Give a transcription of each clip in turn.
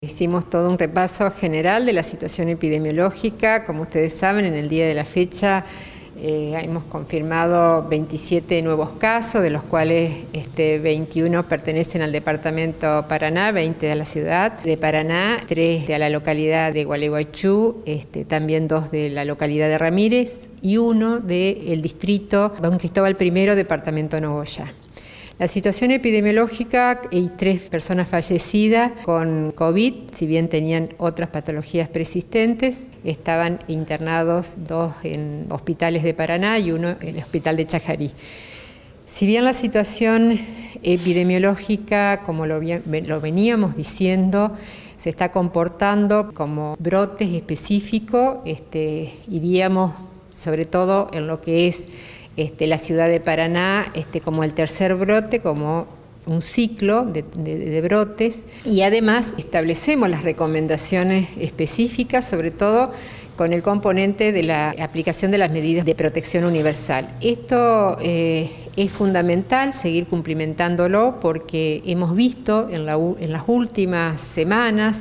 Hicimos todo un repaso general de la situación epidemiológica. Como ustedes saben, en el día de la fecha hemos confirmado 27 nuevos casos, de los cuales 21 pertenecen al departamento Paraná, 20 a la ciudad de Paraná, 3 a la localidad de Gualeguaychú, también 2 de la localidad de Ramírez y 1 del distrito Don Cristóbal I, departamento Nogoyá. La situación epidemiológica y 3 personas fallecidas con COVID, si bien tenían otras patologías persistentes, estaban internados 2 en hospitales de Paraná y 1 en el hospital de Chajarí. Si bien la situación epidemiológica, como lo veníamos diciendo, se está comportando como brotes específicos, iríamos sobre todo en lo que es la ciudad de Paraná como el tercer brote, como un ciclo de brotes, y además establecemos las recomendaciones específicas, sobre todo con el componente de la aplicación de las medidas de protección universal. Esto es fundamental seguir cumplimentándolo porque hemos visto en las últimas semanas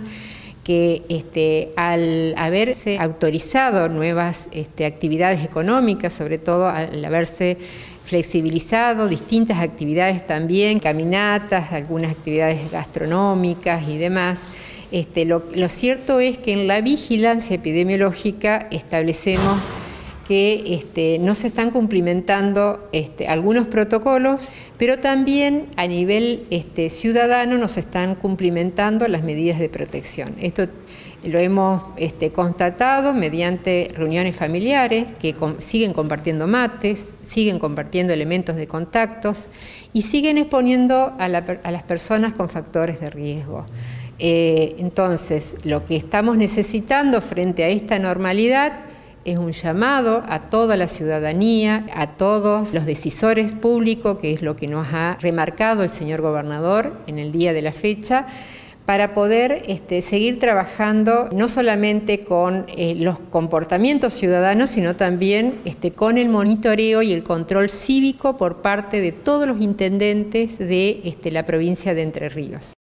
que al haberse autorizado nuevas actividades económicas, sobre todo al haberse flexibilizado distintas actividades también, caminatas, algunas actividades gastronómicas y demás, lo cierto es que en la vigilancia epidemiológica establecemos que no se están cumplimentando algunos protocolos, pero también a nivel ciudadano no se están cumplimentando las medidas de protección. Esto lo hemos constatado mediante reuniones familiares que siguen compartiendo mates, siguen compartiendo elementos de contactos y siguen exponiendo a las personas con factores de riesgo. Entonces, lo que estamos necesitando frente a esta normalidad es un llamado a toda la ciudadanía, a todos los decisores públicos, que es lo que nos ha remarcado el señor gobernador en el día de la fecha, para poder seguir trabajando no solamente con los comportamientos ciudadanos, sino también con el monitoreo y el control cívico por parte de todos los intendentes de la provincia de Entre Ríos.